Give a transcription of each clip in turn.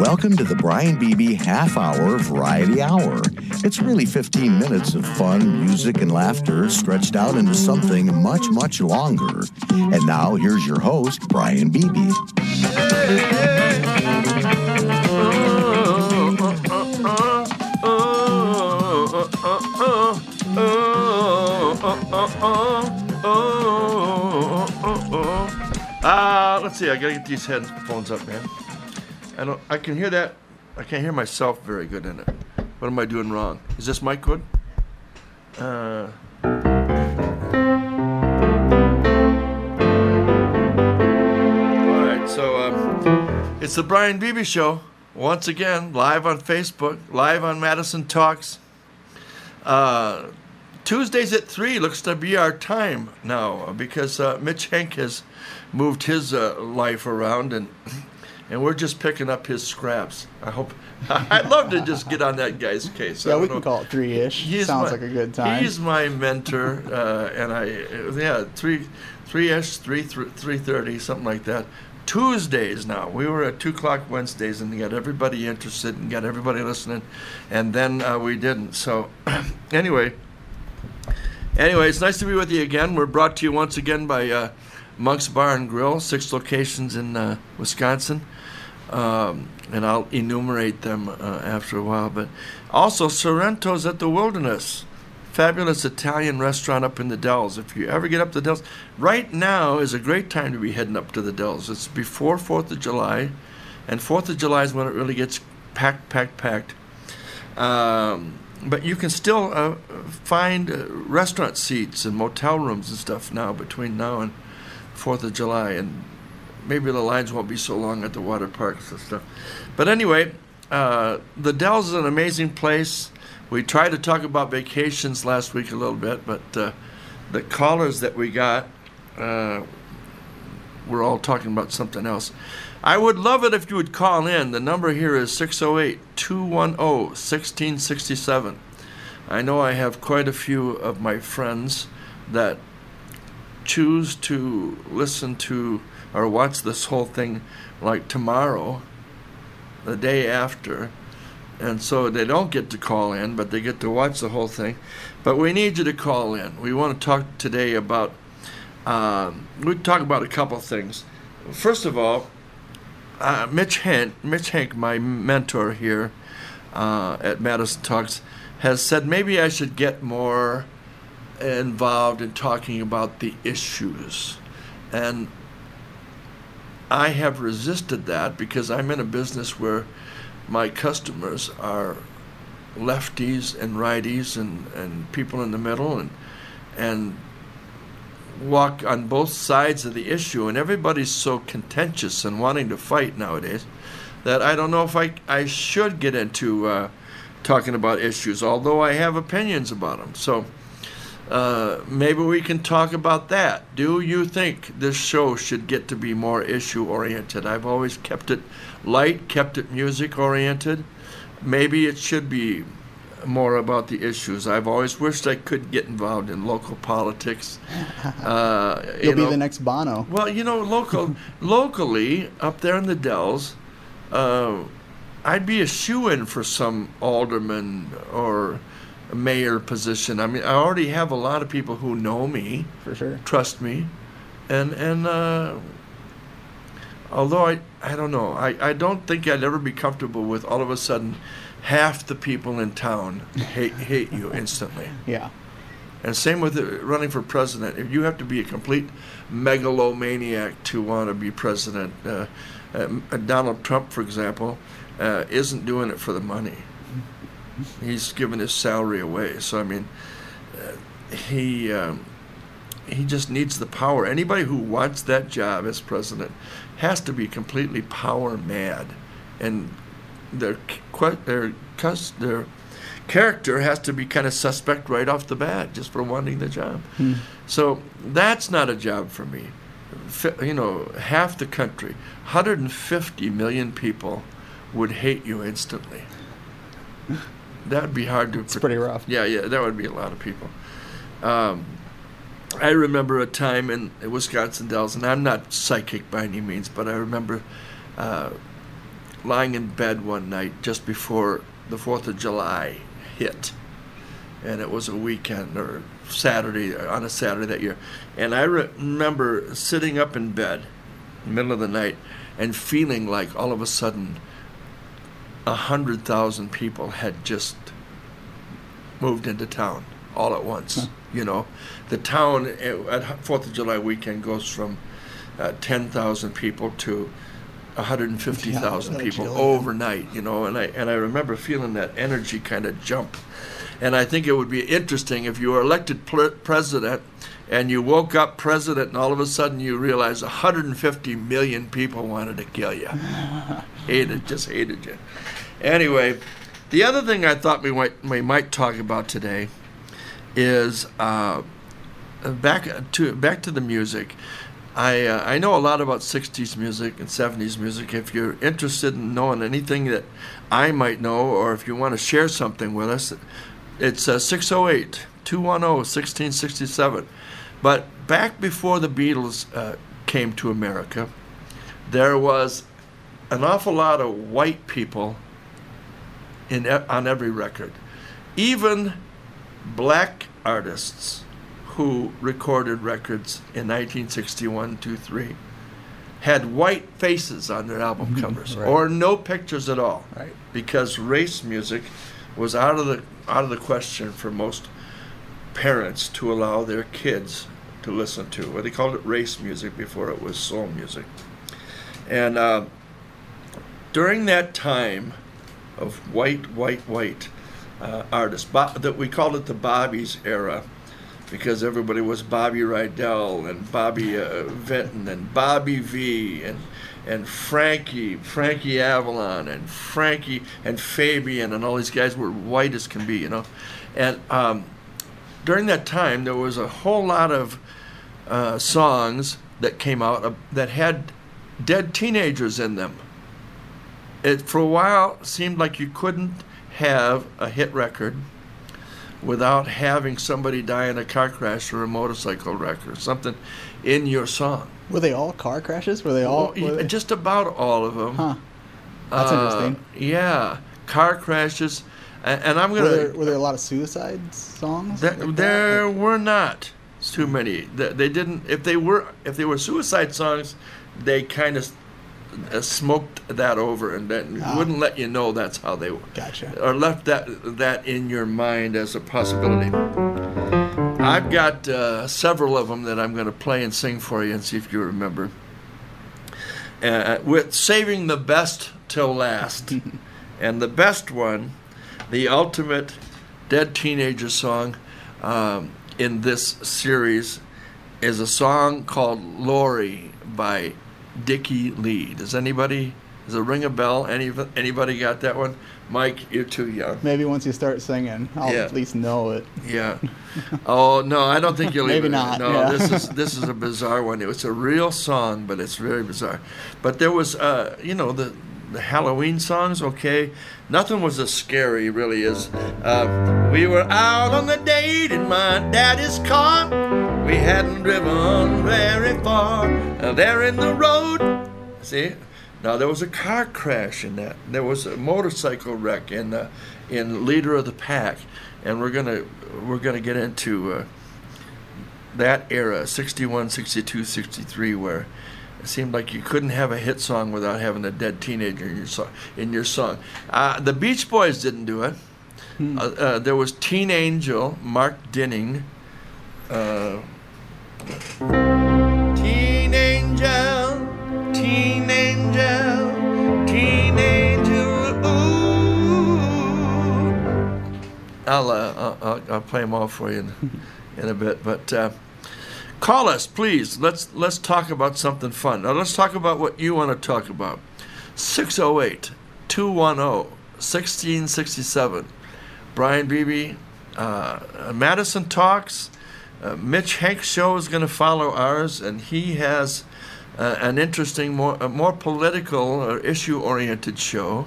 Welcome to the Brian Beebe Half Hour Variety Hour. It's really 15 minutes of fun, music, and laughter stretched out into something much, much longer. And now, here's your host, Brian Beebe. Let's see, I gotta get these headphones up, man. I can hear that. I can't hear myself very good in it. What am I doing wrong? Is this mic good? All right, so it's the Brian Beebe Show. Once again, live on Facebook, live on Madison Talks. Tuesdays at 3 looks to be our time now because Mitch Henk has moved his life around and we're just picking up his scraps. I'd love to just get on that guy's case. Yeah, we can call it 3-ish. Sounds like a good time. He's my mentor, and 3-ish, 3:30, something like that. Tuesdays now. We were at 2 o'clock Wednesdays and got everybody interested and got everybody listening, and then we didn't. So anyway, it's nice to be with you again. We're brought to you once again by Monk's Bar and Grill, 6 locations in Wisconsin. And I'll enumerate them after a while. But also Sorrento's at the Wilderness, fabulous Italian restaurant up in the Dells. If you ever get up to the Dells, right now is a great time to be heading up to the Dells. It's before 4th of July, and 4th of July is when it really gets packed. But you can still find restaurant seats and motel rooms and stuff now between now and 4th of July, and maybe the lines won't be so long at the water parks and stuff. But anyway, the Dells is an amazing place. We tried to talk about vacations last week a little bit, but the callers that we got were all talking about something else. I would love it if you would call in. The number here is 608-210-1667. I know I have quite a few of my friends that choose to listen to or watch this whole thing like tomorrow, the day after, and so they don't get to call in, but they get to watch the whole thing. But we need you to call in. We want to talk today about we talk about a couple things. First of all, Mitch Henk, my mentor here at Madison Talks, has said maybe I should get more involved in talking about the issues, and I have resisted that because I'm in a business where my customers are lefties and righties and people in the middle and walk on both sides of the issue, and everybody's so contentious and wanting to fight nowadays that I don't know if I should get into talking about issues, although I have opinions about them. So maybe we can talk about that. Do you think this show should get to be more issue-oriented? I've always kept it light, kept it music-oriented. Maybe it should be more about the issues. I've always wished I could get involved in local politics. You'll be the next Bono. Well, locally, up there in the Dells, I'd be a shoo-in for some alderman or mayor position. I mean, I already have a lot of people who know me, for sure, trust me, and although I don't know, I don't think I'd ever be comfortable with all of a sudden half the people in town hate you instantly. Yeah. And same with running for president. If you have to be a complete megalomaniac to want to be president. Donald Trump, for example, isn't doing it for the money. He's given his salary away. So, I mean, he just needs the power. Anybody who wants that job as president has to be completely power mad. And their character has to be kind of suspect right off the bat just for wanting the job. So that's not a job for me. Half the country, 150 million people would hate you instantly. That would be hard to... It's pretty rough. Yeah, that would be a lot of people. I remember a time in Wisconsin Dells, and I'm not psychic by any means, but I remember lying in bed one night just before the 4th of July hit. And it was a weekend or Saturday, on a Saturday that year. And I remember sitting up in bed in the middle of the night and feeling like all of a sudden 100,000 people had just moved into town all at once. You know, the town at 4th of July weekend goes from 10,000 people to 150,000 people overnight, you know, and I remember feeling that energy kind of jump. And I think it would be interesting if you were elected president and you woke up president and all of a sudden you realize 150 million people wanted to kill you. Just hated you. Anyway, the other thing I thought we might talk about today is back to the music. I know a lot about 60s music and 70s music. If you're interested in knowing anything that I might know, or if you want to share something with us, it's 608-210-1667. But back before the Beatles came to America, there was an awful lot of white people on every record. Even black artists who recorded records in 1961, 2, 3, had white faces on their album covers, right, or no pictures at all, right, because race music was out of the question for most parents to allow their kids to listen to. Well, they called it race music before it was soul music. And during that time of white artists, that we called it the Bobby's era, because everybody was Bobby Rydell and Bobby Vinton and Bobby V and Frankie Avalon and Frankie and Fabian, and all these guys were white as can be, you know. And during that time, there was a whole lot of songs that came out that had dead teenagers in them. It, for a while, seemed like you couldn't have a hit record without having somebody die in a car crash or a motorcycle wreck or something in your song. Were they all car crashes? Were they all? Just about all of them. Huh. That's interesting. Yeah, car crashes, and I'm gonna. Were there a lot of suicide songs? There were not too many. They didn't. If they were suicide songs, they kind of smoked that over and then wouldn't let you know that's how they were. Gotcha. Or left that in your mind as a possibility. I've got several of them that I'm going to play and sing for you and see if you remember. With saving the best till last. And the best one, the ultimate dead teenager song in this series, is a song called Lori by Dickie Lee. Does it ring a bell? Anybody got that one? Mike, you're too young. Maybe once you start singing, I'll at least know it. Yeah. Oh no, I don't think you'll Maybe even. not. No, yeah. this is a bizarre one. It's a real song, but it's very bizarre. But there was, the Halloween songs. Okay, nothing was as scary really as we were out on the date in my daddy's car. We hadn't driven very far. There in the road. See. Now there was a car crash in that. There was a motorcycle wreck in Leader of the Pack, and we're gonna get into that era, 61, 62, 63, where it seemed like you couldn't have a hit song without having a dead teenager in your song. The Beach Boys didn't do it. There was Teen Angel, Mark Dinning. Teen Angel, Teen Angel, Teen Angel, ooh. I'll play them all for you in a bit, but call us, please. Let's talk about something fun. Now let's talk about what you want to talk about. 608-210-1667. Brian Beebe, Madison Talks. Mitch Hank's show is going to follow ours, and he has an interesting, more political or issue-oriented show.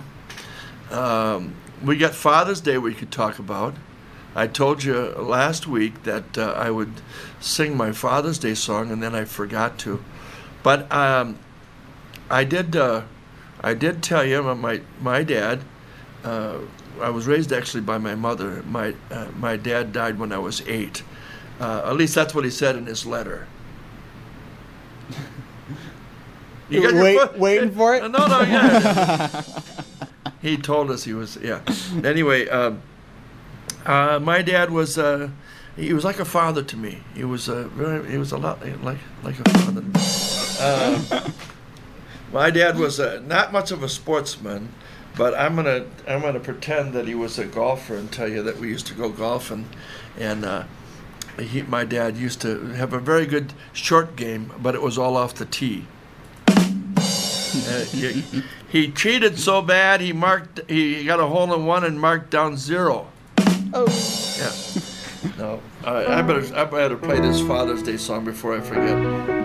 We got Father's Day we could talk about. I told you last week that I would sing my Father's Day song, and then I forgot to. But I did I did tell you my dad. I was raised actually by my mother. My dad died when I was 8. At least that's what he said in his letter. You got waiting for it? No, yeah. He told us he was, yeah. Anyway, my dad was, he was like a father to me. He was a lot like a father. My dad was not much of a sportsman, but I'm gonna pretend that he was a golfer and tell you that we used to go golfing, and my dad used to have a very good short game, but it was all off the tee. He cheated so bad he got a hole in one and marked down 0. Oh. Yeah. No. I better play this Father's Day song before I forget.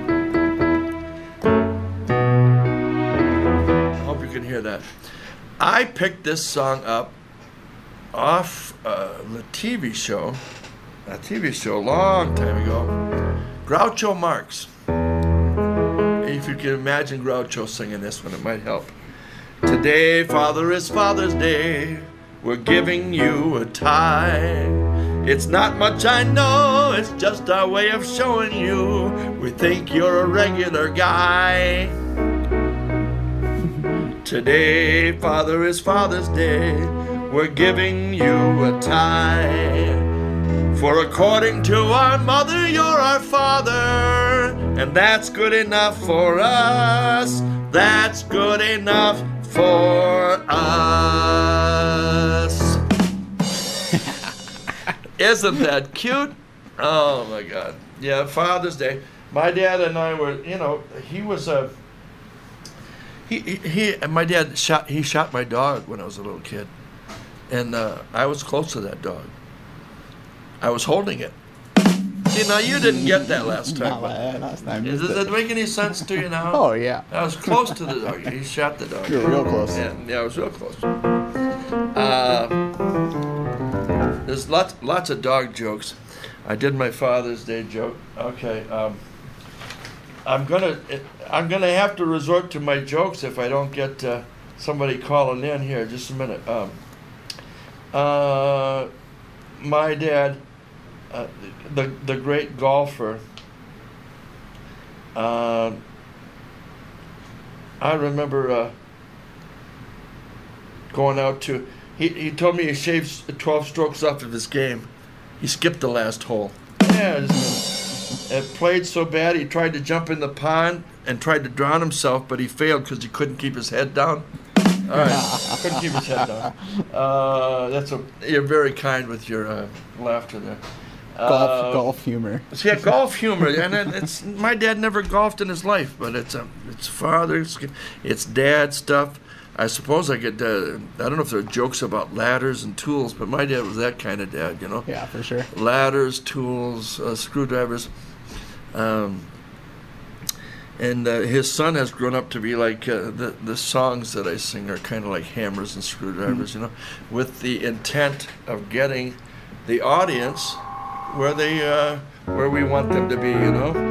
I hope you can hear that. I picked this song up off the TV show, a long time ago, Groucho Marx. If you can imagine Groucho singing this one, it might help. Today, Father, is Father's Day. We're giving you a tie. It's not much, I know. It's just our way of showing you we think you're a regular guy. Today, Father, is Father's Day. We're giving you a tie. For according to our mother, you're our father. And that's good enough for us. That's good enough for us. Isn't that cute? Oh my God. Yeah, Father's Day. My dad and I were, he was my dad shot my dog when I was a little kid. And I was close to that dog. I was holding it. See, now you didn't get that last time. Last time. Does that make any sense to you now? Oh, yeah. I was close to the dog. He shot the dog. You were real close. Yeah, I was real close. There's lots of dog jokes. I did my Father's Day joke. Okay. I'm gonna have to resort to my jokes if I don't get somebody calling in here. Just a minute. My dad, the great golfer. I remember going out to. He told me he shaved 12 strokes off of his game. He skipped the last hole. Yeah, it played so bad he tried to jump in the pond and tried to drown himself, but he failed because he couldn't keep his head down. All right, couldn't keep his head down. You're very kind with your laughter there. Golf humor. Yeah, golf humor, and it's my dad never golfed in his life, but it's father's, it's dad stuff. I suppose I don't know if there are jokes about ladders and tools, but my dad was that kind of dad, Yeah, for sure. Ladders, tools, screwdrivers. And his son has grown up to be like the songs that I sing are kind of like hammers and screwdrivers, with the intent of getting the audience where we want them to be,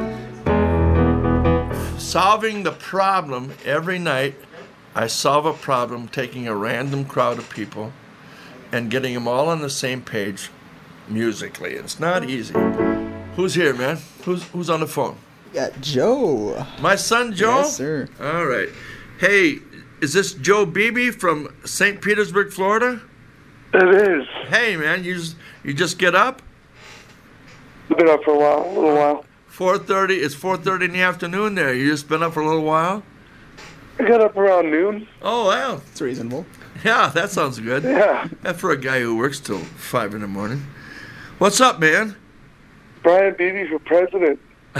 Solving the problem every night. I solve a problem taking a random crowd of people and getting them all on the same page musically. It's not easy. Who's here, man? Who's on the phone? We got Joe. My son Joe? Yes, sir. All right. Hey, is this Joe Beebe from St. Petersburg, Florida? It is. Hey, man, you just get up? I've been up for a little while. 4:30. It's 4:30 in the afternoon there. You just been up for a little while? I got up around noon. Oh, wow. It's reasonable. Yeah, that sounds good. Yeah. That's for a guy who works till 5 in the morning. What's up, man? Brian Beebe for president.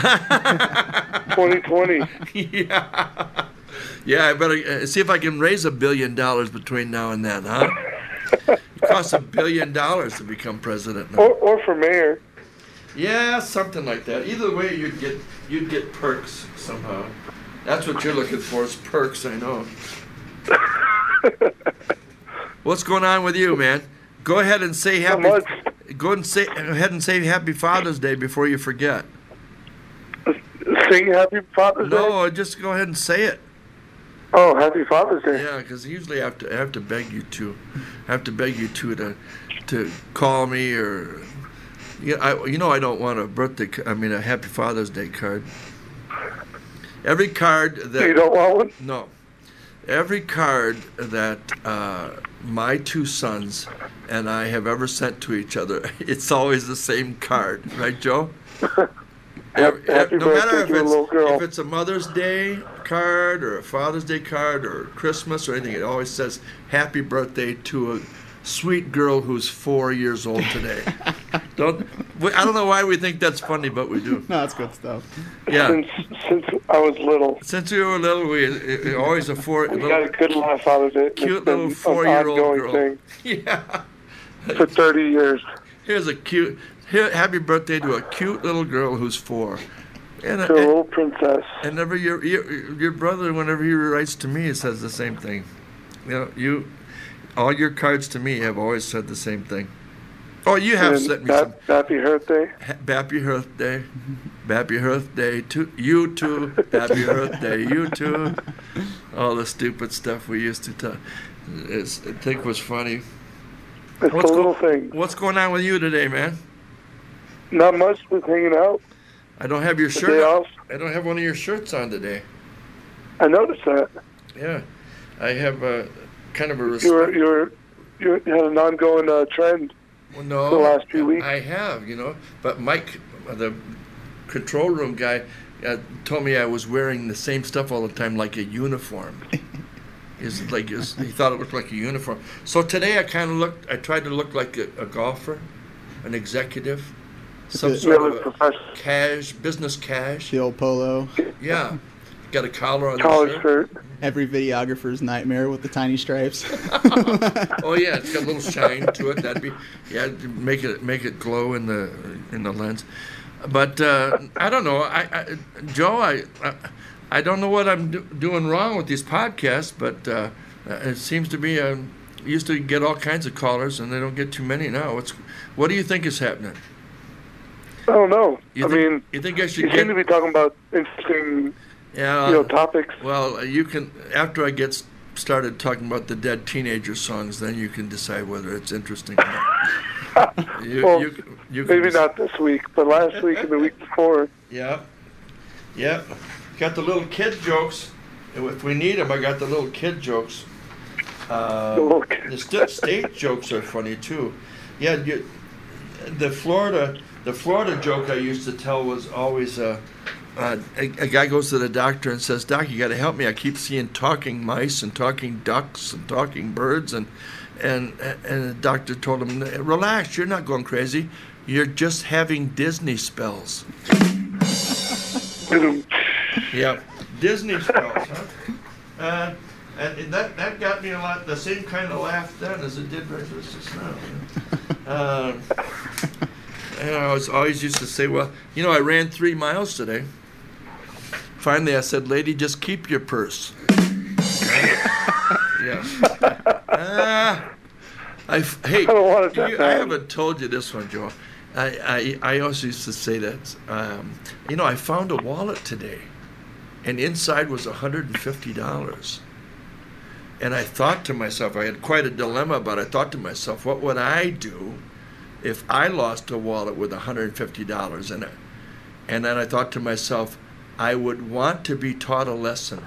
2020. Yeah. Yeah, I better see if I can raise $1 billion between now and then, huh? It costs $1 billion to become president now. Or for mayor. Yeah, something like that. Either way, you'd get perks somehow. That's what you're looking for, is perks, I know. What's going on with you, man? Go ahead and say happy. Go ahead and say Happy Father's Day before you forget. Sing Happy Father's Day? No, just go ahead and say it. Oh, happy Father's Day. Yeah, because usually I have to beg you to call me or I don't want a Happy Father's Day card. Every card that You don't want one? no, every card that my two sons and I have ever sent to each other, it's always the same card, right, Joe? Happy No matter birthday to a little girl. if it's a Mother's Day card or a Father's Day card or Christmas or anything, it always says "Happy Birthday to a sweet girl who's 4 years old today." I don't know why we think that's funny, but we do. No, that's good stuff. Yeah. Since I was little, Since we were little, it always a we got a good laugh out of it. cute It's been little an 4-year-old ongoing girl. thing Yeah. for 30 years. Here's happy birthday to a cute little girl who's 4. And, To a little princess. and whenever your brother, whenever he writes to me, says the same thing. All your cards to me have always said the same thing. Oh, you have And sent me some. Happy birthday. Happy birthday. Happy birthday to you too. Happy birthday, you too. All the stupid stuff we used to tell. I think was funny. It's What's a little thing. What's going on with you today, man? Not much, just hanging out. I don't have your The shirt. day off. I don't have one of your shirts on today. I noticed that. Yeah, I have kind of a You respect. you had an ongoing trend. Well, no, the last few weeks. I have, but Mike, the control room guy, told me I was wearing the same stuff all the time, like a uniform. He thought it looked like a uniform. So today I tried to look like a golfer, an executive, some sort Really of a professional. business cash. The old polo. Yeah, got a collar on the College shirt. shirt. Every videographer's nightmare with the tiny stripes. Oh yeah, it's got a little shine to it. That'd be make it glow in the lens. But I don't know. Joe, I don't know what I'm doing wrong with these podcasts, but it seems to be used to get all kinds of callers, and they don't get too many now. What do you think is happening? I don't know. You think I should you seem to get? be talking about interesting, topics. Well, you can after I get started talking about the Dead Teenager songs, then you can decide whether it's interesting or not. You can Maybe decide. not this week, but last week and the week before. Yeah. Got the little kid jokes. If we need them, I got the little kid jokes. The state jokes are funny too. Yeah, the Florida joke I used to tell was always a guy goes to the doctor and says, "Doc, you got to help me. I keep seeing talking mice and talking ducks and talking birds." And the doctor told him, "Relax, you're not going crazy. You're just having Disney spells." Yeah, Disney spells, huh? And that got me a lot, the same kind of laugh then as it did right just now. I always used to say, well, I ran 3 miles today. Finally, I said, "Lady, just keep your purse." Yeah. Hey, I don't want it that I bad. haven't told you this one, Joe. I also used to say that, I found a wallet today, and inside was $150. And I thought to myself, I had quite a dilemma, but I thought to myself, what would I do if I lost a wallet with $150 in it? And then I thought to myself, I would want to be taught a lesson.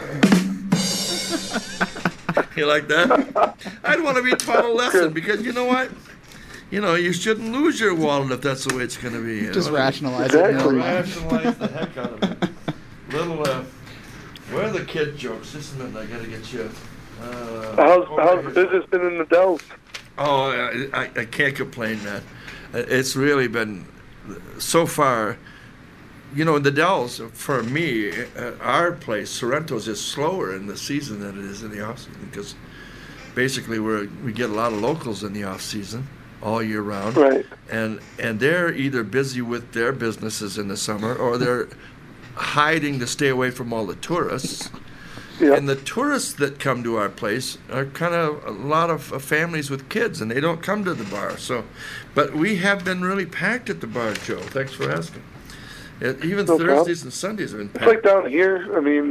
You like that? I'd want to be taught a lesson because you know what? You shouldn't lose your wallet if that's the way it's going to be. Just rationalize it in your mind. Rationalize the heck out of it. Little, where are the kid jokes? Just a minute, I got to get you. How's the business been in the Dells? Oh, I can't complain, man. It's really been, so far, the Dells, for me, our place, Sorrento's, is slower in the season than it is in the off-season because basically we get a lot of locals in the off-season all year round. Right. And they're either busy with their businesses in the summer or they're hiding to stay away from all the tourists. Yeah. And the tourists that come to our place are kind of a lot of families with kids, and they don't come to the bar. But we have been really packed at the bar, Joe. Thanks for asking. Even No Thursdays problem. and Sundays have been It's like packed. down here. I mean,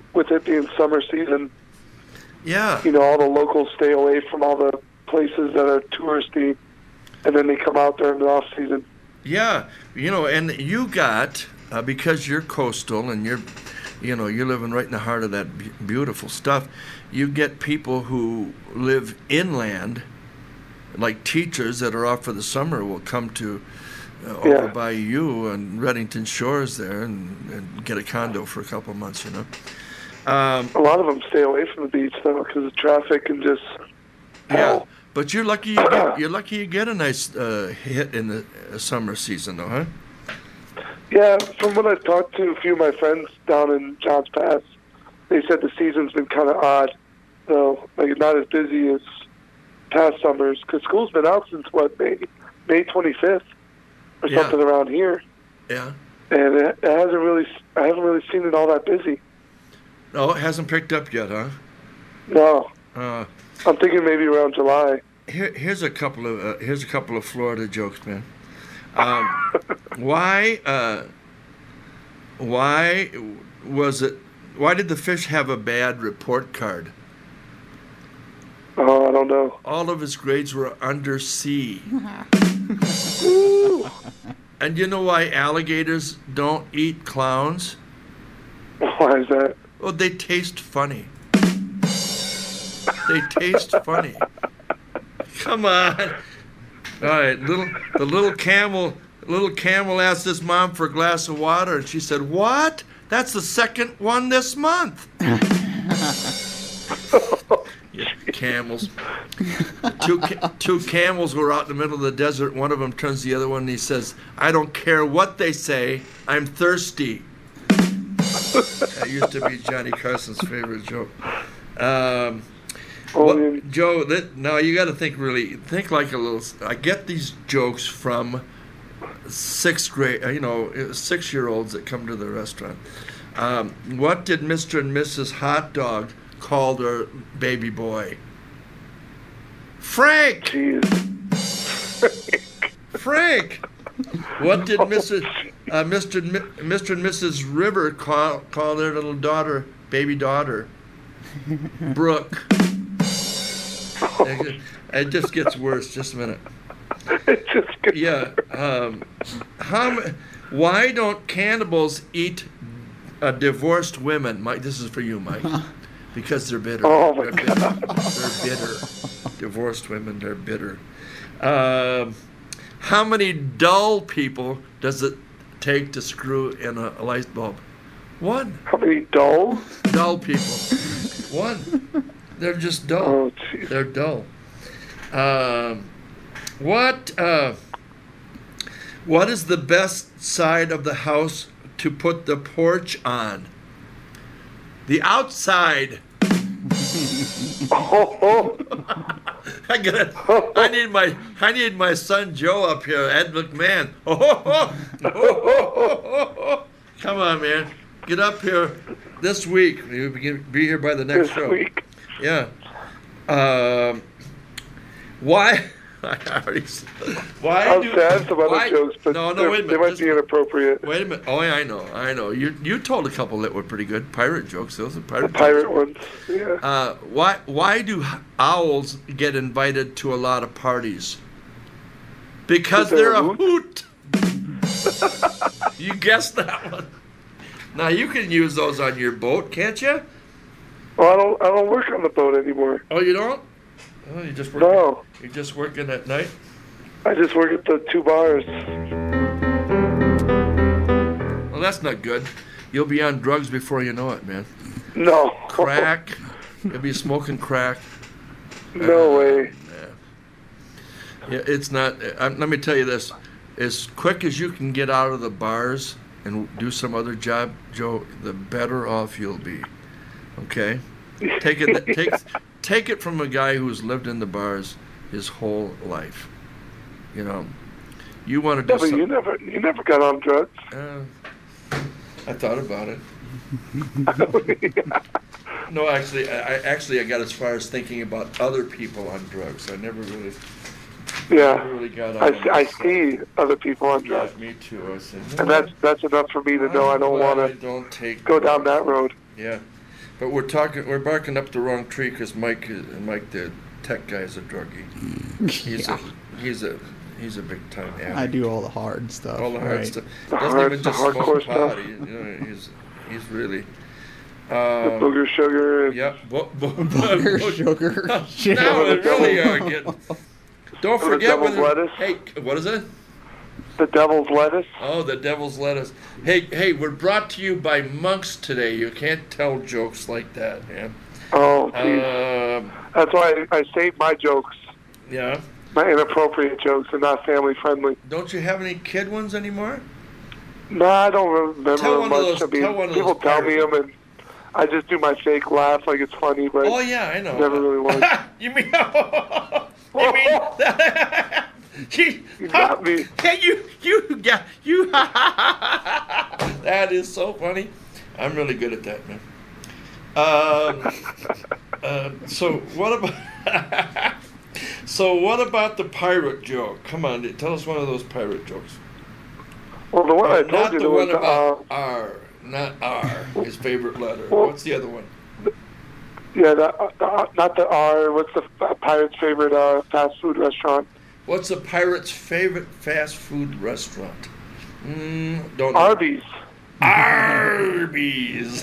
with it being summer season, yeah, all the locals stay away from all the places that are touristy, and then they come out during the off season. Yeah, and you got because you're coastal and you're living right in the heart of that beautiful stuff. You get people who live inland, like teachers that are off for the summer, will come to over by you and Reddington Shores there and get a condo for a couple of months. A lot of them stay away from the beach though because of traffic and just hell. Yeah, but you're lucky you get a nice hit in the summer season though, huh? Yeah, from what I've talked to a few of my friends down in Johns Pass, they said the season's been kind of odd, though, like not as busy as past summers, because school's been out since, May 25th or something around here. Yeah. And it hasn't really, I haven't really seen it all that busy. No, it hasn't picked up yet, huh? No. I'm thinking maybe around July. Here's a couple of Florida jokes, man. Why did the fish have a bad report card? Oh, I don't know. All of his grades were under C. And you know why alligators don't eat clowns? Why is that? Well, they taste funny. They taste funny. Come on. All right, the little camel asked his mom for a glass of water, and she said, "What? That's the second one this month." Yeah, camels. Two camels were out in the middle of the desert. One of them turns to the other one and he says, "I don't care what they say, I'm thirsty." That used to be Johnny Carson's favorite joke. Joe, now you got to think like a little. I get these jokes from sixth grade, 6-year-olds that come to the restaurant. What did Mr. and Mrs. Hot Dog call their baby boy? Frank. Jeez. Frank. What did Mr. and Mrs. River call their little daughter, baby daughter? Brooke. It just gets worse. Just a minute. It just gets worse. Why don't cannibals eat divorced women? Mike, this is for you, Mike. Because they're bitter. Oh my God. They're bitter. Divorced women, they're bitter. How many dull people does it take to screw in a light bulb? One. How many dull? Dull people. One. They're just dull. Oh, geez. They're dull. What is the best side of the house to put the porch on? The outside. I need my son Joe up here, Ed McMahon. Come on, man, get up here this week. You'll be here by the next show. This week. Yeah. Why? I'll add some other jokes, but wait a minute. They might be inappropriate. Wait a minute. Oh, yeah, I know. You told a couple that were pretty good pirate jokes. Those are pirate ones. Yeah. Why do owls get invited to a lot of parties? Because they're a hoot. You guessed that one. Now you can use those on your boat, can't you? Well, I don't work on the boat anymore. Oh, you don't? Oh, you just work. No. You're just working at night? I just work at the 2 bars. Well, that's not good. You'll be on drugs before you know it, man. No. Crack. You'll be smoking crack. No way. Yeah, it's not. Let me tell you this. As quick as you can get out of the bars and do some other job, Joe, the better off you'll be. Okay? Take it from a guy who's lived in the bars his whole life. You want to do something. You never got on drugs. I thought about it. No, I got as far as thinking about other people on drugs. I never really. Yeah. Never really got on. I see other people on drugs. Yeah, me too. I said, and that's enough for me to know I don't want to go down that road. Yeah. But we're barking up the wrong tree because Mike, the tech guy, is a druggie. He's a big time addict. I do all the hard stuff. All the hard right. stuff. The Doesn't even just smoke hardcore pot. stuff. He's really. The booger sugar. Yep. Booger sugar. Now we really are getting. Don't The forget devil's lettuce. Hey, what is it? The devil's lettuce. Oh, the devil's lettuce. Hey, we're brought to you by Monks today. You can't tell jokes like that, man. Oh, geez. That's why I save my jokes, Yeah. my inappropriate jokes, and not family friendly. Don't you have any kid ones anymore? No, I don't remember Tell one of much. those- tell one of people those tell me pirates. them, and I just do my fake laugh like it's funny, but Oh yeah, I know. never really was. You mean? You mean? You got me. Hey, you. That is so funny. I'm really good at that, man. So what about the pirate joke? Come on, tell us one of those pirate jokes. Well, the one I Not told you the was one about R, not R, his favorite letter. Well- What's the other one? yeah, not the R. What's the pirate's favorite fast food restaurant? What's a pirate's favorite fast food restaurant? Don't know. Arby's. Arby's.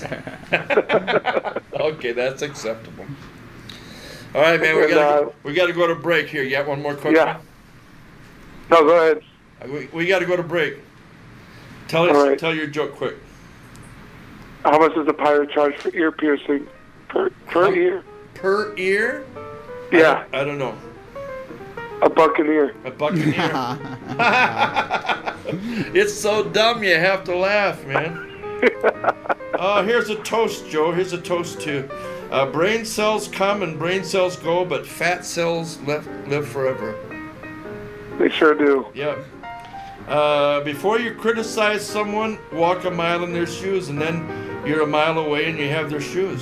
Okay, that's acceptable. All right, man. We got to go to break here. You got one more quick Yeah. No, go ahead. one? We got to go to break. Tell All right. your joke quick. How much does a pirate charge for ear piercing per ear? Per ear? Yeah, I don't know. a buccaneer. A buccaneer. It's so dumb you have to laugh, man. Here's a toast, Joe. Here's a toast to brain cells come and brain cells go, but fat cells live forever. They sure do. Yep. Before you criticize someone, walk a mile in their shoes, and then you're a mile away and you have their shoes.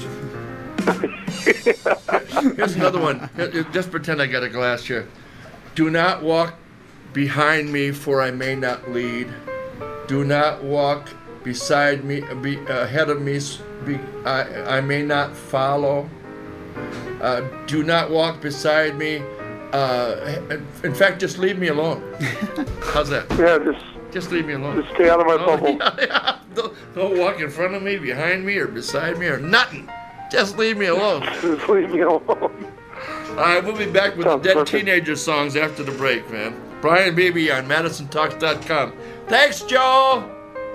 Here's another one. Just pretend I got a glass here. Do not walk behind me, for I may not lead. Do not walk beside me, ahead of me, I may not follow. Do not walk beside me. In fact, just leave me alone. How's that? Yeah, Just leave me alone. just stay out of my bubble. Yeah. Don't walk in front of me, behind me, or beside me, or nothing. Just leave me alone. Just leave me alone. All right, we'll be back with Sounds the Dead perfect. Teenager songs after the break, man. Brian Beebe on MadisonTalks.com. Thanks, Joe.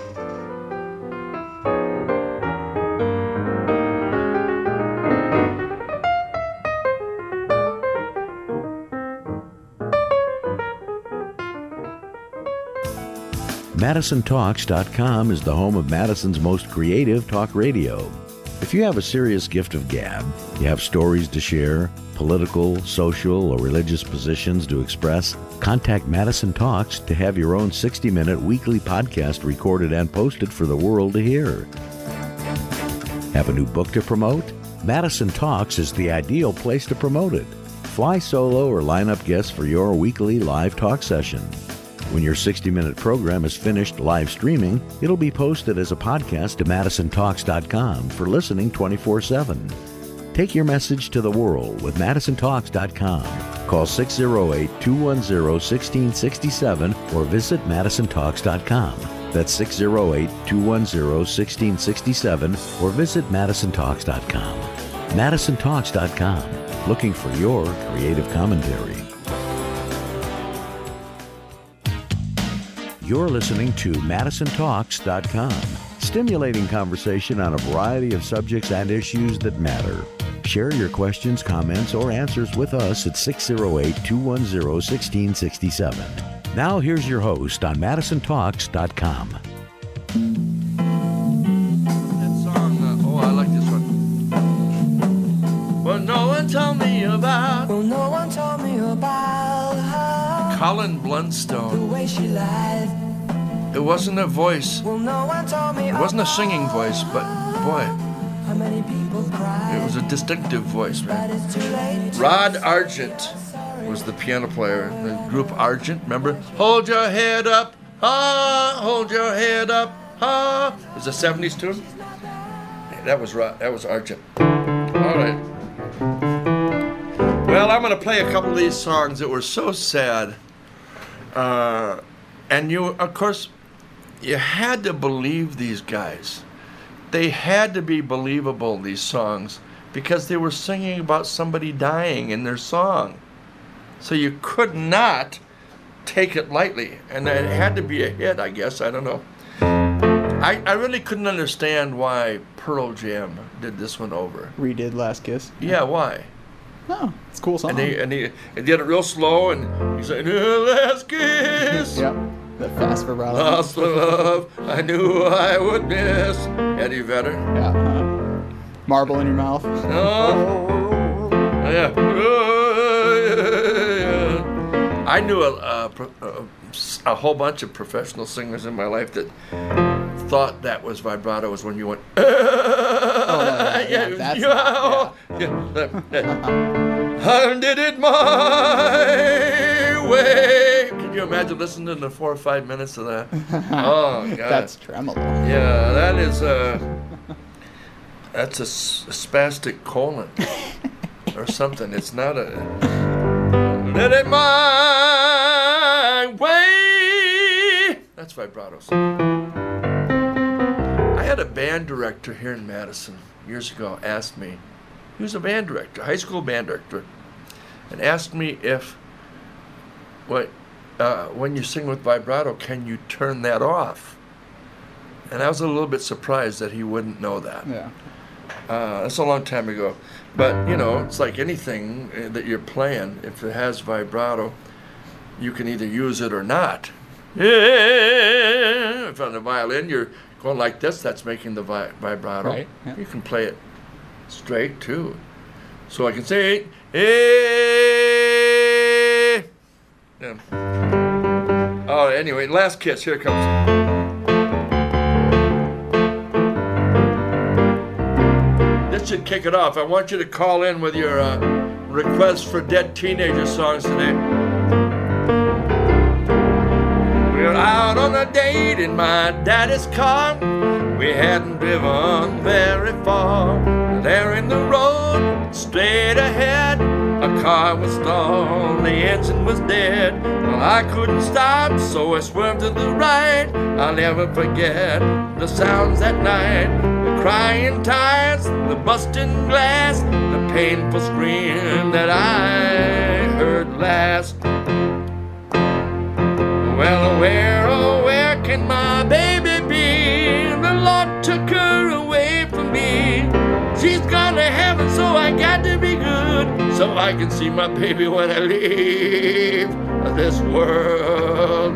MadisonTalks.com is the home of Madison's most creative talk radio. If you have a serious gift of gab, you have stories to share, political, social, or religious positions to express, contact Madison Talks to have your own 60-minute weekly podcast recorded and posted for the world to hear. Have a new book to promote? Madison Talks is the ideal place to promote it. Fly solo or line up guests for your weekly live talk session. When your 60-minute program is finished live streaming, it'll be posted as a podcast to MadisonTalks.com for listening 24/7. Take your message to the world with MadisonTalks.com. Call 608-210-1667 or visit MadisonTalks.com. That's 608-210-1667 or visit MadisonTalks.com. MadisonTalks.com. Looking for your creative commentary. You're listening to MadisonTalks.com, stimulating conversation on a variety of subjects and issues that matter. Share your questions, comments, or answers with us at 608-210-1667. Now here's your host on MadisonTalks.com. That song, I like this one. Well, no one told me about. Well, no one told me about her, Colin the Blunstone. way she lied. It wasn't a voice. Well, no one told me It wasn't a singing voice, but boy, how many people cried. it was a distinctive voice, But man. it's too late. Rod Argent was the piano player. The group Argent, remember? Hold your head up, hold your head up, It was a 70s tune. That was Argent. All right. Well, I'm going to play a couple of these songs that were so sad. And you, of course, you had to believe these guys. They had to be believable, these songs, because they were singing about somebody dying in their song. So you could not take it lightly. And it had to be a hit, I guess. I don't know. I really couldn't understand why Pearl Jam did this one over. Redid Last Kiss. Yeah, why? Oh, it's a cool song. And he did it real slow, and he said, "Last kiss." Yep. The fast vibrato. Lost love, I knew I would miss. Eddie Vedder. Yeah. Marble in your mouth. Oh, yeah. I knew a whole bunch of professional singers in my life that thought that was vibrato was when you went. I did it my way. Can you imagine listening to 4 or 5 minutes of that? Oh God. That's tremolo. Yeah, that's a spastic colon or something. It's not a. Did it my way. That's vibrato. I had a band director here in Madison years ago asked me, he was a band director, high school band director, and asked me if, when you sing with vibrato, can you turn that off? And I was a little bit surprised that he wouldn't know that. Yeah. That's a long time ago. But, you know, it's like anything that you're playing, if it has vibrato, you can either use it or not. If on the violin you're going like this, that's making the vibrato. Right, yeah. You can play it straight too. So I can say, yeah. Oh, anyway, Last Kiss, here it comes. This should kick it off. I want you to call in with your requests for Dead Teenager songs today. We're out on a date in my daddy's car. We hadn't driven very far. There in the road, straight ahead, a car was stalled, the engine was dead. Well, I couldn't stop, so I swerved to the right. I'll never forget the sounds that night. The crying tires, the busting glass, the painful scream that I heard last. Well, where can my baby be? The Lord took her away from me. She's gone to heaven, so I got to be good, so I can see my baby when I leave this world.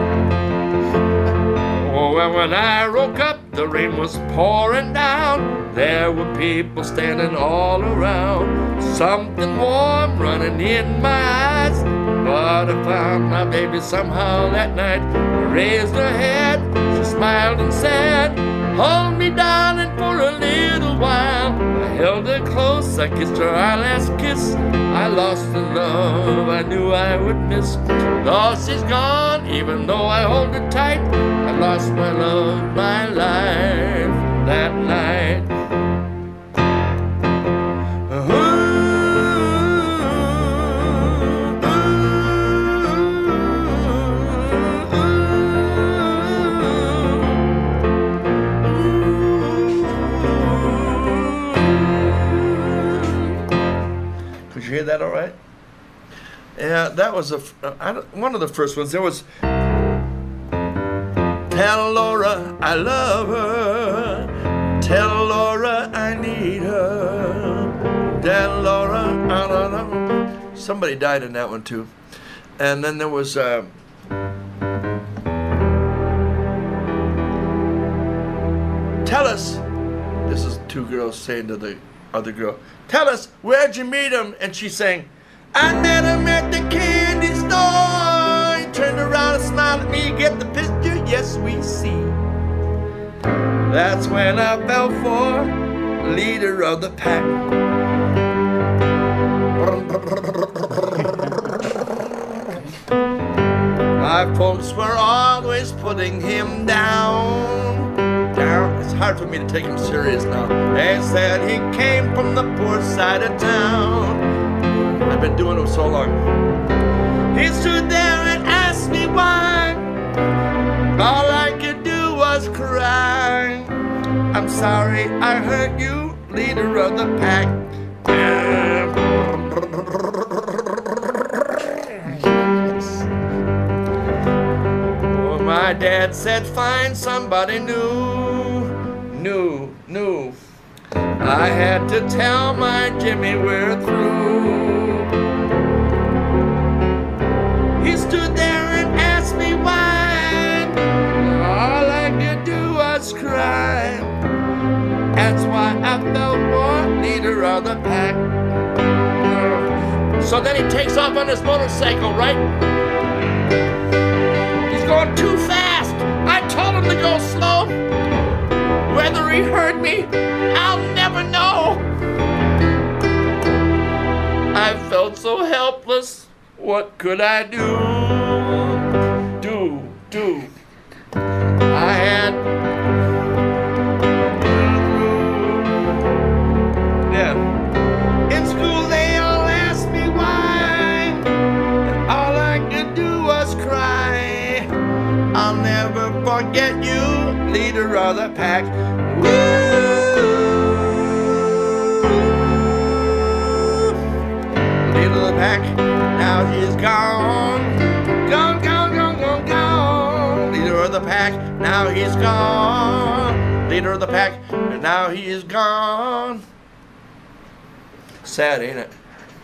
Oh, well, when I woke up, the rain was pouring down. There were people standing all around. Something warm running in my eyes. But I found my baby somehow that night. I raised her head, she smiled and said, "Hold me, darling, for a little while." I held her close, I kissed her our last kiss. I lost the love I knew I would miss. Though she's gone, even though I hold her tight, I lost my love, my life that night. Could you hear that all right? Yeah, that was one of the first ones. There was Tell Laura I love her. Tell Laura I need her. Tell Laura I don't know. Somebody died in that one too. And then there was Tell us. This is two girls saying to the other girl, "Tell us, where'd you meet him?" And she sang, "I met him at the candy store. He turned around and smiled at me. Get the picture? Yes, we see." That's when I fell for leader of the pack. My folks were always putting him down. Down. It's hard for me to take him serious now. They said he came from the poor side of town. I've been doing it so long. He stood there and asked me why. All I could do was cry. I'm sorry I hurt you, leader of the pack. Oh, my dad said find somebody new. I had to tell my Jimmy we're through. He stood there and asked me why. All I could do was cry. That's why I felt more leader of the pack. So then he takes off on his motorcycle, right? He's going too fast. I told him to go slow. Whether he heard me, I'll never know. I felt so helpless. What could I do? I had in school they all asked me why, and all I could do was cry. I'll never forget you, leader of the pack. Leader of the pack, now he's gone. Gone. Leader of the pack, now he's gone. Leader of the pack, and now he is gone. Sad, ain't it?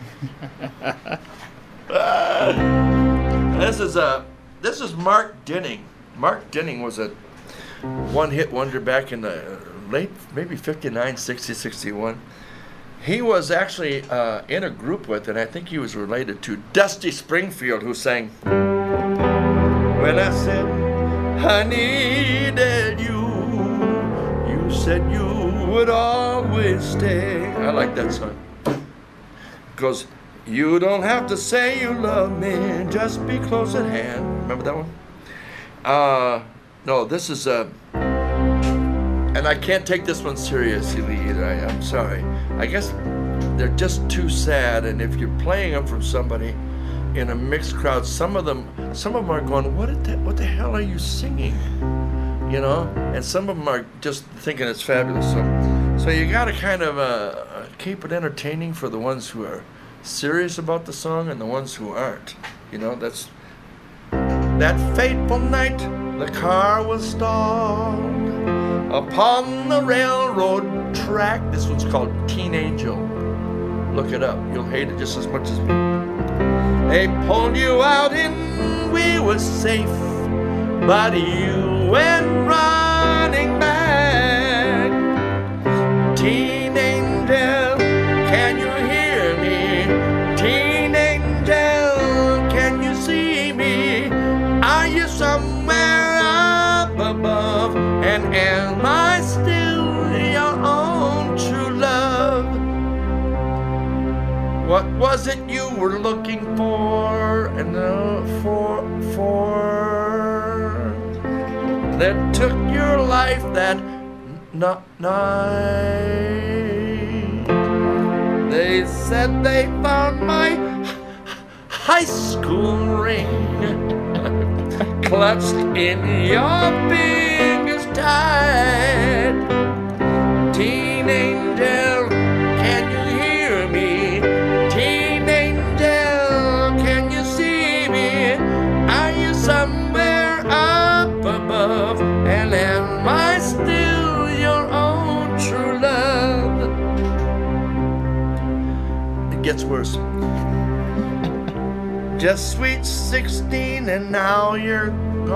This is Mark Dinning. Mark Dinning was a one-hit wonder back in the late, maybe 59, 60, 61. He was actually in a group with, and I think he was related to Dusty Springfield, who sang, when I said I needed you, you said you would always stay. I like that song. Because you don't have to say you love me, just be close at hand. Remember that one? No, this is and I can't take this one seriously either. I'm sorry. I guess they're just too sad, and if you're playing them from somebody in a mixed crowd, some of them are going, what the hell are you singing? You know? And some of them are just thinking it's fabulous. So you got to kind of keep it entertaining for the ones who are serious about the song and the ones who aren't. You know, that's that fateful night. The car was stalled upon the railroad track. This one's called Teen Angel. Look it up. You'll hate it just as much as me. They pulled you out and we were safe, but you went running back. Teen Angel, can you hear me? Teen Angel, can you see me? Are you somewhere up above? And am I still your own true love? What was it you were looking for? And for that took your life that night? They said they found my high school ring clutched in your fingers tight. Teen Angel, can you hear me? Teen Angel, can you see me? Are you somewhere up above? And am I still your own true love? It gets worse. Just sweet 16 and now you're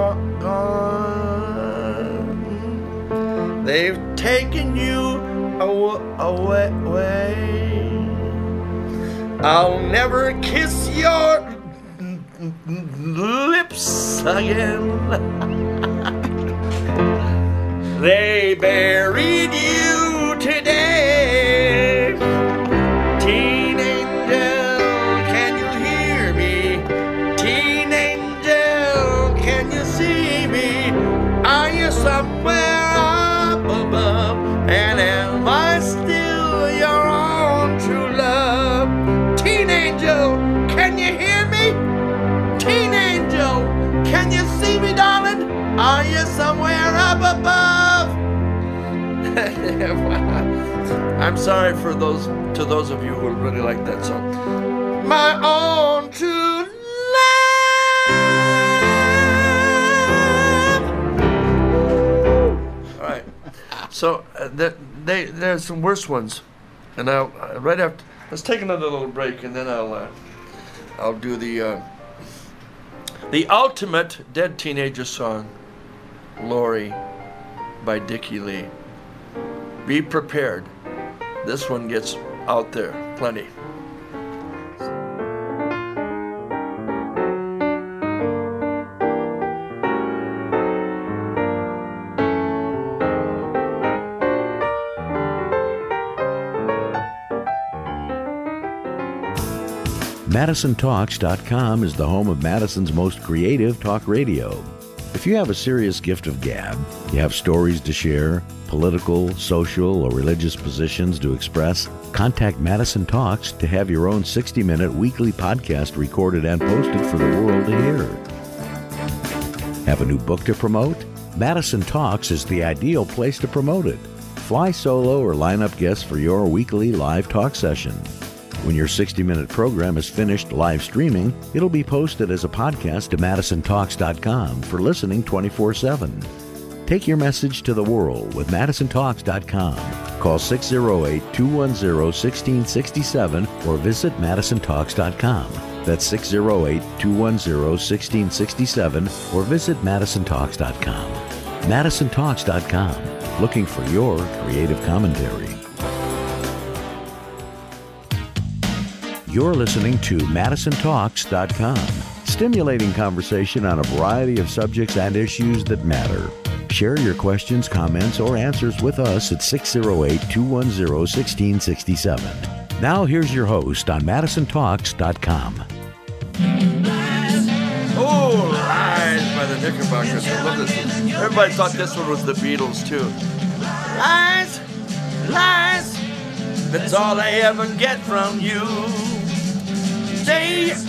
gone. They've taken you away. I'll never kiss your lips again. They buried you today. Teen Angel, can you hear me? Teen Angel, can you see me? Are you somewhere up above? I'm sorry for those of you who really like that song. My own true love. All right. So there's some worse ones, and right after. Let's take another little break, and then I'll do the ultimate dead teenager song, "Lori" by Dickie Lee. Be prepared. This one gets out there plenty. MadisonTalks.com is the home of Madison's most creative talk radio. If you have a serious gift of gab, you have stories to share, political, social, or religious positions to express, contact Madison Talks to have your own 60-minute weekly podcast recorded and posted for the world to hear. Have a new book to promote? Madison Talks is the ideal place to promote it. Fly solo or line up guests for your weekly live talk session. When your 60-minute program is finished live streaming, it'll be posted as a podcast to MadisonTalks.com for listening 24/7. Take your message to the world with MadisonTalks.com. Call 608-210-1667 or visit MadisonTalks.com. That's 608-210-1667 or visit MadisonTalks.com. MadisonTalks.com. Looking for your creative commentary. You're listening to MadisonTalks.com, stimulating conversation on a variety of subjects and issues that matter. Share your questions, comments, or answers with us at 608-210-1667. Now here's your host on MadisonTalks.com. Oh, Lies by the Knickerbockers. I love this. Everybody thought this one was the Beatles, too. Lies, lies, that's all I ever get from you. Yes,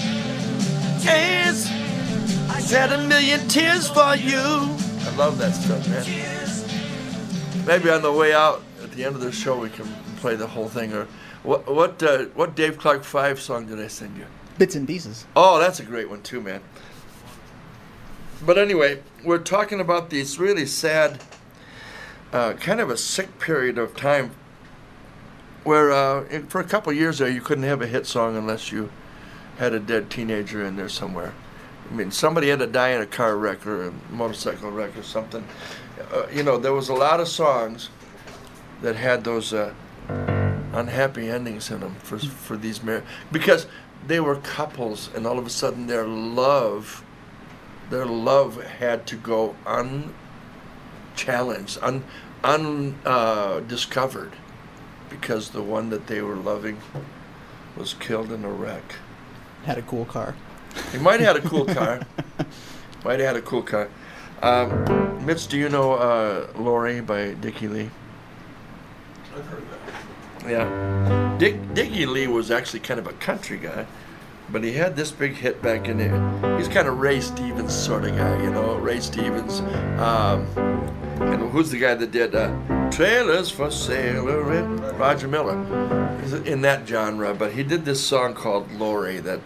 I shed 1,000,000 tears for you. I love that stuff, man. Maybe on the way out at the end of the show we can play the whole thing. Or what Dave Clark 5 song did I send you? Bits and Pieces. Oh, that's a great one too, man. But anyway, we're talking about these really sad, kind of a sick period of time where for a couple of years there you couldn't have a hit song unless you had a dead teenager in there somewhere. I mean, somebody had to die in a car wreck or a motorcycle wreck or something. There was a lot of songs that had those unhappy endings in them for these because they were couples, and all of a sudden their love had to go unchallenged, undiscovered, because the one that they were loving was killed in a wreck. Had a cool car. He might have had a cool car. Mitch, do you know Lori by Dickie Lee? I've heard that. Yeah. Dickie Lee was actually kind of a country guy, but he had this big hit back in there. He's kind of Ray Stevens sort of guy, Ray Stevens. And who's the guy that did Trailers for Sale? Roger Miller. He's in that genre, but he did this song called Lori that,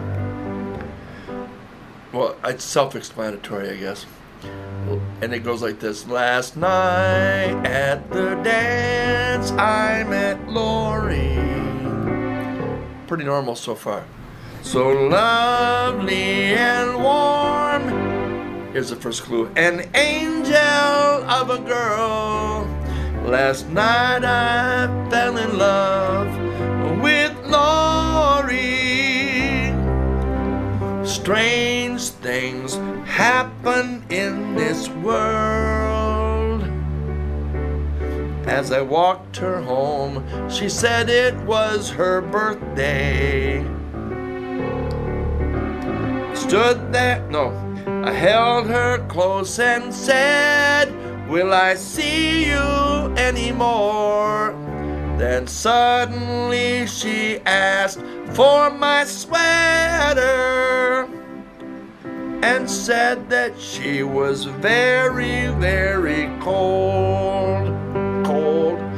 it's self-explanatory, I guess. And it goes like this. Last night at the dance, I met Lori. Pretty normal so far. So lovely and warm. Here's the first clue. An angel of a girl. Last night I fell in love with Lori. Strange things happen in this world. As I walked her home, she said it was her birthday. I held her close and said, will I see you anymore? Then suddenly she asked for my sweater and said that she was very, very cold.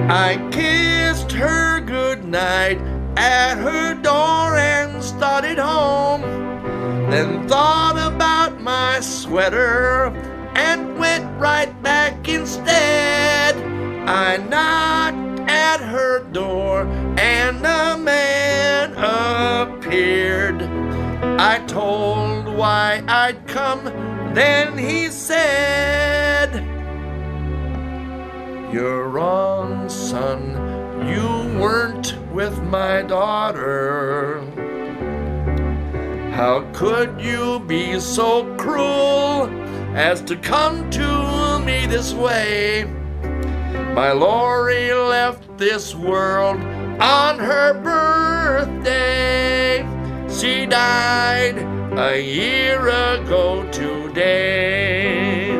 I kissed her goodnight at her door and started home. Then thought about my sweater and went right back instead. I knocked at her door and a man appeared. I told why I'd come, then he said, "You're wrong, son, you weren't with my daughter. How could you be so cruel as to come to me this way? My Lori left this world on her birthday. She died a year ago today.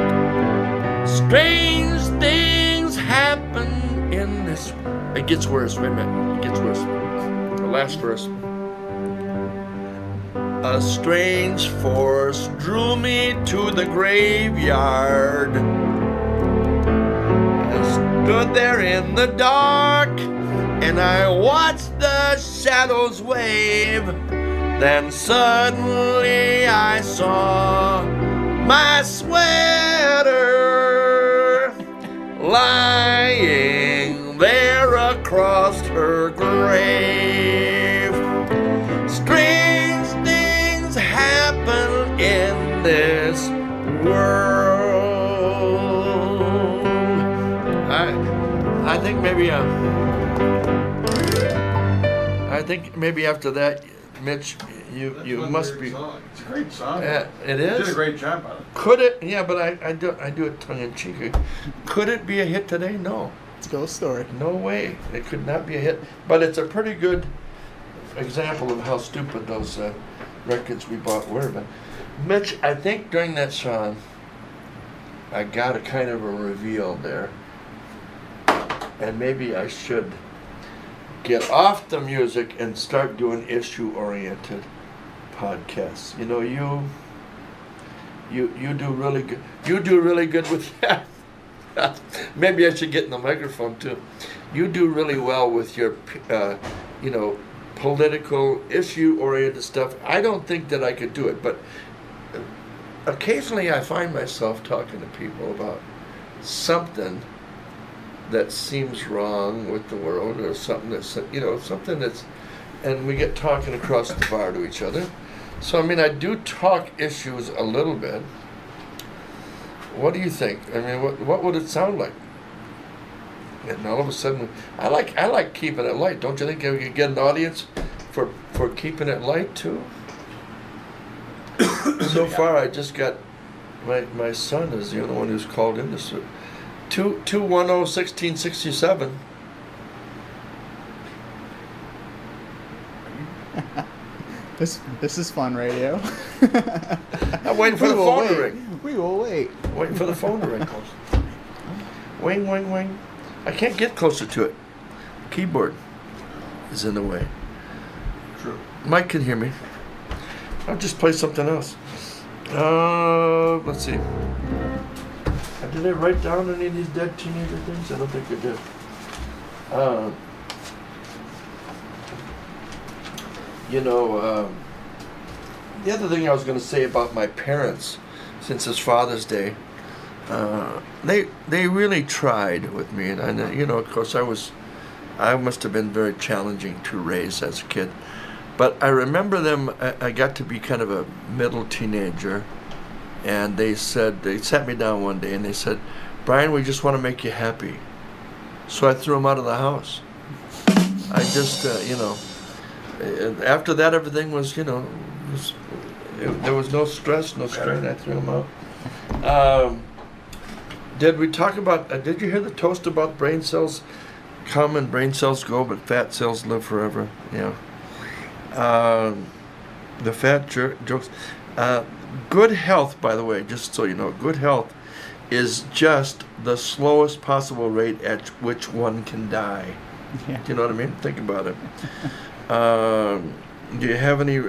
Strange things happen in this." It gets worse, wait a minute, it gets worse. The last verse. "A strange force drew me to the graveyard. I stood there in the dark and I watched the shadows wave. Then suddenly I saw my sweater lying there across her grave. Strange things happen in this world." I think maybe after that, Mitch, you must be. Song. It's a great song. It You is. did a great job on it. Could it? Yeah, but I do it tongue in cheek. Could it be a hit today? No. It's a ghost story. No way. It could not be a hit. But it's a pretty good example of how stupid those records we bought were. But Mitch, I think during that song, I got a kind of a reveal there. And maybe I should get off the music and start doing issue-oriented podcasts. You know, you do really good. You do really good with that. Maybe I should get in the microphone too. You do really well with your, political issue-oriented stuff. I don't think that I could do it, but occasionally I find myself talking to people about something that seems wrong with the world, or something that's, and we get talking across the bar to each other. So, I mean, I do talk issues a little bit. What do you think? I mean, what would it sound like? And all of a sudden, I like keeping it light. Don't you think we could get an audience for keeping it light too? So far, I just got my son is the only one who's called in this. 210-1667. This is fun radio. I'm waiting for the phone to ring. We will wait. Waiting for the phone to ring. Wing, wing, wing. I can't get closer to it. The keyboard is in the way. True. Mike can hear me. I'll just play something else. Let's see. Did I write down any of these dead teenager things? I don't think I did. The other thing I was going to say about my parents, since it's Father's Day, they really tried with me, and of course I must have been very challenging to raise as a kid, but I remember them. I got to be kind of a middle teenager, and they sat me down one day and they said, "Brian, we just want to make you happy." So I threw them out of the house. I just, after that, everything was, there was no stress, no strain. I threw them out. Did we talk about, did you hear the toast about brain cells come and brain cells go, but fat cells live forever? Yeah. The fat jokes. Good health, by the way, just so you know, good health is just the slowest possible rate at which one can die. Yeah. Do you know what I mean? Think about it. Do you have any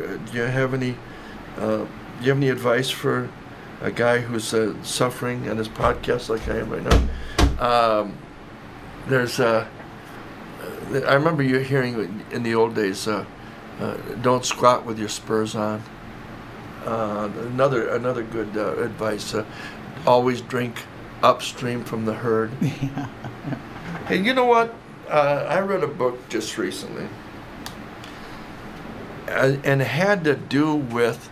advice for a guy who's suffering on his podcast like I am right now? There's I remember you hearing in the old days, don't squat with your spurs on. Another good advice, always drink upstream from the herd. And you know what? I read a book just recently, and it had to do with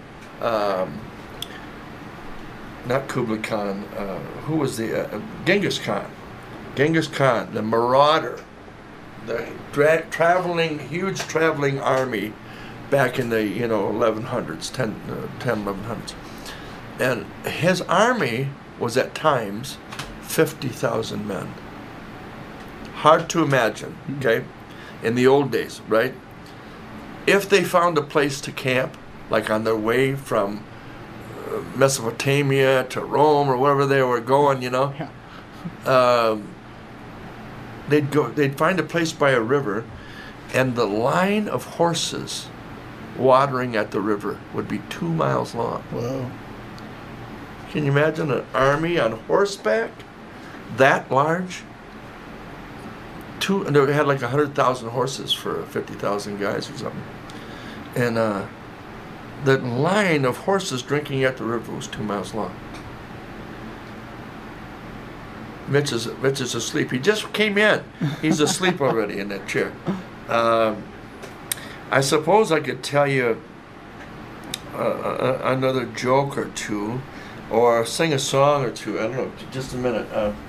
not Kublai Khan. Who was the Genghis Khan? Genghis Khan, the marauder, the huge traveling army back in the 1100s, 1100s, and his army was at times 50,000 men. Hard to imagine, okay, in the old days, right? If they found a place to camp, like on their way from Mesopotamia to Rome or wherever they were going, they'd find a place by a river, and the line of horses watering at the river would be 2 miles long. Whoa. Can you imagine an army on horseback that large? And they had like 100,000 horses for 50,000 guys or something. And the line of horses drinking at the river was 2 miles long. Mitch is asleep. He just came in. He's asleep already in that chair. I suppose I could tell you another joke or two, or sing a song or two. I don't know. Just a minute.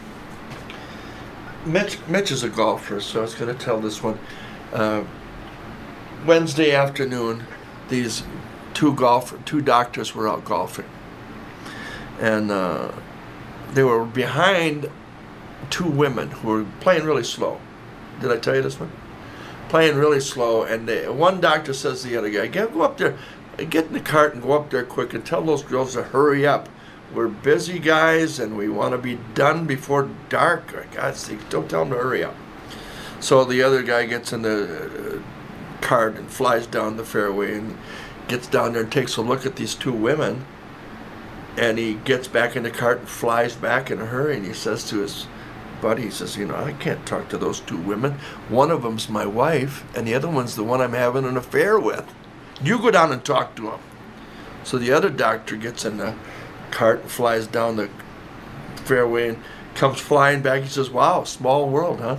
Mitch is a golfer, so I was going to tell this one. Wednesday afternoon, these two doctors were out golfing, and they were behind two women who were playing really slow. Did I tell you this one? Playing really slow, and one doctor says to the other guy, "Go up there, get in the cart and go up there quick and tell those girls to hurry up. We're busy guys and we want to be done before dark. For God's sake, don't tell them to hurry up." So the other guy gets in the cart and flies down the fairway and gets down there and takes a look at these two women, and he gets back in the cart and flies back in a hurry, and he says to his buddy, he says, I can't talk to those two women. One of them's my wife and the other one's the one I'm having an affair with. You go down and talk to him. So the other doctor gets in the cart and flies down the fairway and comes flying back. He says, "Wow, small world, huh?"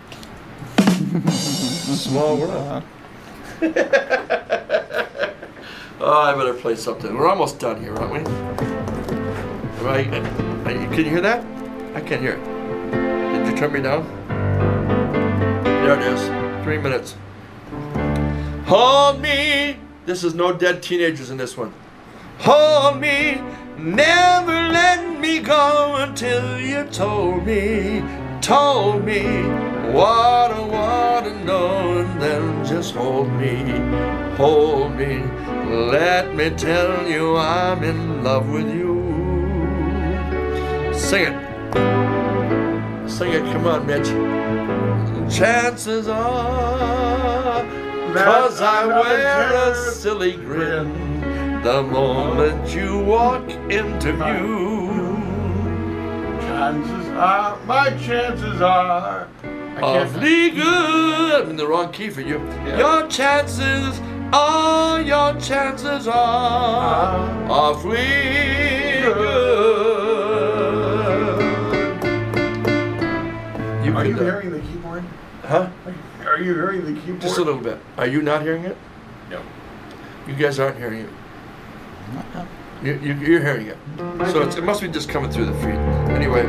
Small world. Oh, I better play something. We're almost done here, aren't we? Right? Can you hear that? I can't hear it. Did you turn me down? There it is. 3 minutes. Hold me. This is no dead teenagers in this one. Hold me. Never let me go until you told me what I want to know, and then just hold me, let me tell you I'm in love with you. Sing it, come on, Mitch. Chances are, 'cause I wear a silly grin the moment you walk into view. My chances are awfully good. I'm in the wrong key for you. Yeah. Your chances are awfully good. Are you hearing the keyboard? Huh? Are you hearing the keyboard? Just a little bit. Are you not hearing it? No. You guys aren't hearing it. You're hearing it. So it must be just coming through the feed. Anyway,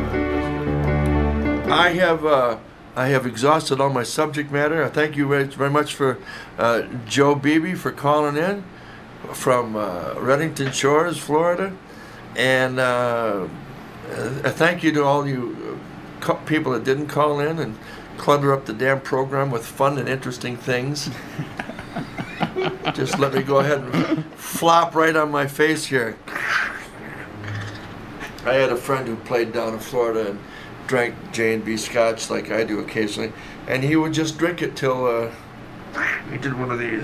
I have exhausted all my subject matter. I thank you very much for Joe Beebe for calling in from Reddington Shores, Florida, and a thank you to all you people that didn't call in and clutter up the damn program with fun and interesting things. Just let me go ahead and flop right on my face here. I had a friend who played down in Florida and drank J&B scotch like I do occasionally, and he would just drink it till he did one of these,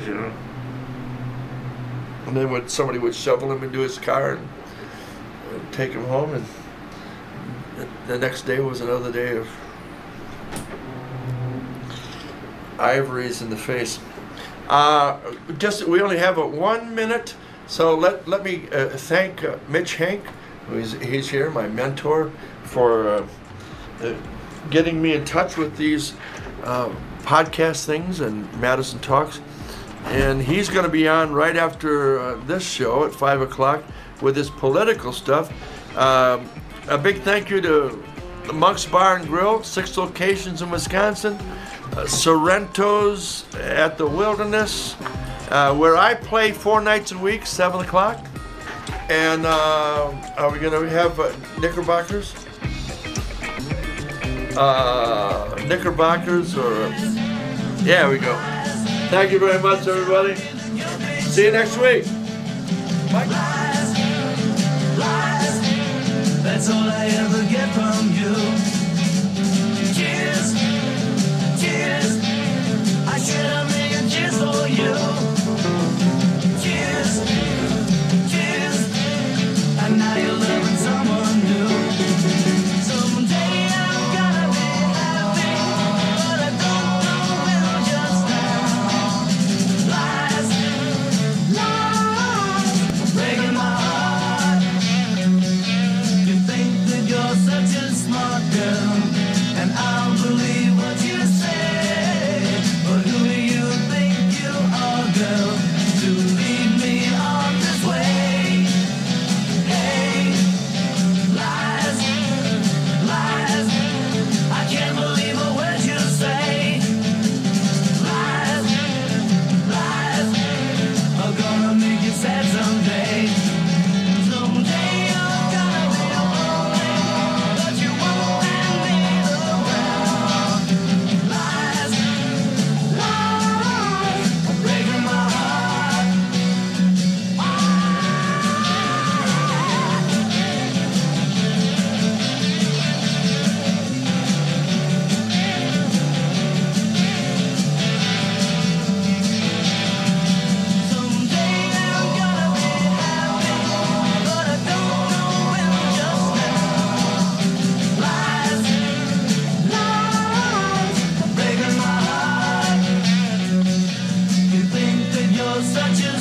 and then somebody would shovel him into his car and take him home, and the next day was another day of ivories in the face. We only have 1 minute, so let me thank Mitch Hank, he's here, my mentor, for getting me in touch with these podcast things and Madison Talks. And he's going to be on right after this show at 5 o'clock with his political stuff. A big thank you to the Monk's Bar and Grill, 6 locations in Wisconsin. Sorrento's at the Wilderness, where I play 4 nights a week, 7 o'clock. And are we going to have Knickerbockers? Knickerbockers or... Yeah, we go. Thank you very much, everybody. See you next week. Bye. That's all I ever get from you. Cheers, cheers. I shed a million cheers for you. Cheers, cheers. And now you're loving someone new. Someday I'm gonna be happy, but I don't know when just now. Lies, lies, breaking my heart. You think that you're such a smart girl, and I'll believe what you say. But who do you think you are, girl, to lead me on this way? Hey, lies, lies, I can't believe a word you say. Lies, lies, are gonna make you sad someday. Someday you're gonna be lonely, but you won't hand me around. Lies, lies, breaking my heart. Someday I'm gonna be happy, but I don't know when just now. Lies, lies, breaking my heart. You think that you're such a